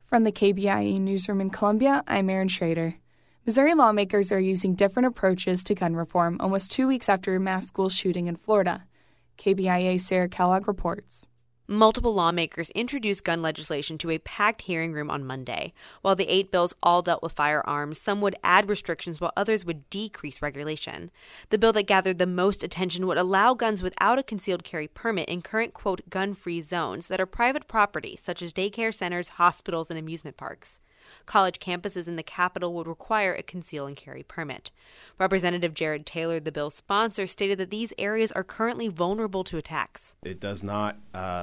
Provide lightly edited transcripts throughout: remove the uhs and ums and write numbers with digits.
From the KBIA newsroom in Columbia, I'm Erin Schrader. Missouri lawmakers are using different approaches to gun reform almost 2 weeks after a mass school shooting in Florida. KBIA's Sarah Kellogg reports. Multiple lawmakers introduced gun legislation to a packed hearing room on Monday. While the 8 bills all dealt with firearms, some would add restrictions while others would decrease regulation. The bill that gathered the most attention would allow guns without a concealed carry permit in current, quote, gun-free zones that are private property, such as daycare centers, hospitals, and amusement parks. College campuses in the capital would require a conceal and carry permit. Representative Jared Taylor, the bill's sponsor, stated that these areas are currently vulnerable to attacks. It does not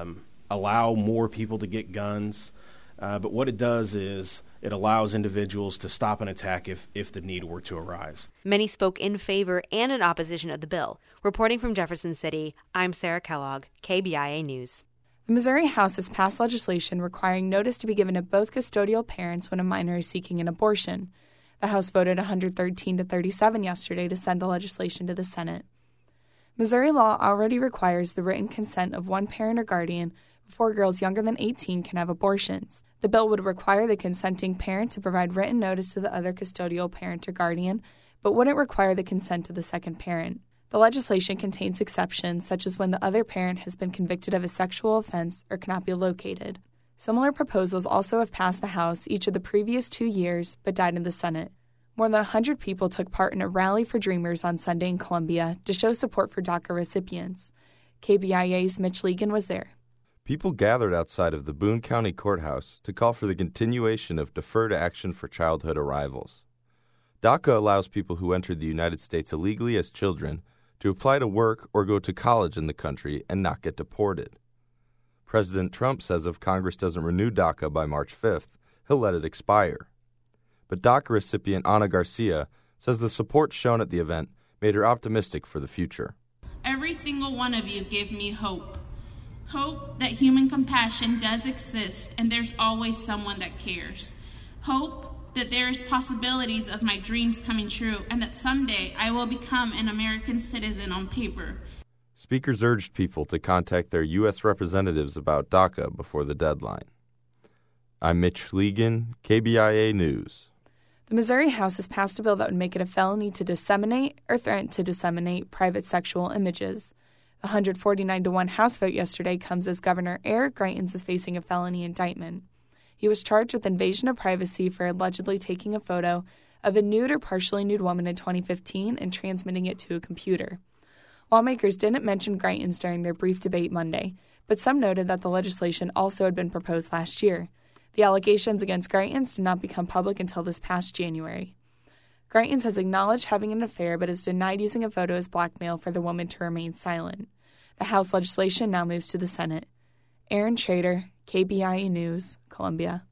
allow more people to get guns, but what it does is it allows individuals to stop an attack if the need were to arise. Many spoke in favor and in opposition of the bill. Reporting from Jefferson City, I'm Sarah Kellogg, KBIA News. The Missouri House has passed legislation requiring notice to be given to both custodial parents when a minor is seeking an abortion. The House voted 113 to 37 yesterday to send the legislation to the Senate. Missouri law already requires the written consent of one parent or guardian before girls younger than 18 can have abortions. The bill would require the consenting parent to provide written notice to the other custodial parent or guardian, but wouldn't require the consent of the second parent. The legislation contains exceptions, such as when the other parent has been convicted of a sexual offense or cannot be located. Similar proposals also have passed the House each of the previous 2 years, but died in the Senate. More than 100 people took part in a rally for Dreamers on Sunday in Columbia to show support for DACA recipients. KBIA's Mitch Legan was there. People gathered outside of the Boone County Courthouse to call for the continuation of deferred action for childhood arrivals. DACA allows people who entered the United States illegally as children to apply to work or go to college in the country and not get deported. President Trump says if Congress doesn't renew DACA by March 5th, he'll let it expire. But DACA recipient Ana Garcia says the support shown at the event made her optimistic for the future. Every single one of you give me hope. Hope that human compassion does exist and there's always someone that cares. Hope that there is possibilities of my dreams coming true and that someday I will become an American citizen on paper. Speakers urged people to contact their U.S. representatives about DACA before the deadline. I'm Mitch Legan, KBIA News. The Missouri House has passed a bill that would make it a felony to disseminate or threaten to disseminate private sexual images. The 149-1 House vote yesterday comes as Governor Eric Greitens is facing a felony indictment. He was charged with invasion of privacy for allegedly taking a photo of a nude or partially nude woman in 2015 and transmitting it to a computer. Lawmakers didn't mention Greitens during their brief debate Monday, but some noted that the legislation also had been proposed last year. The allegations against Greitens did not become public until this past January. Greitens has acknowledged having an affair but has denied using a photo as blackmail for the woman to remain silent. The House legislation now moves to the Senate. Erin Schrader, KBIA News, Columbia.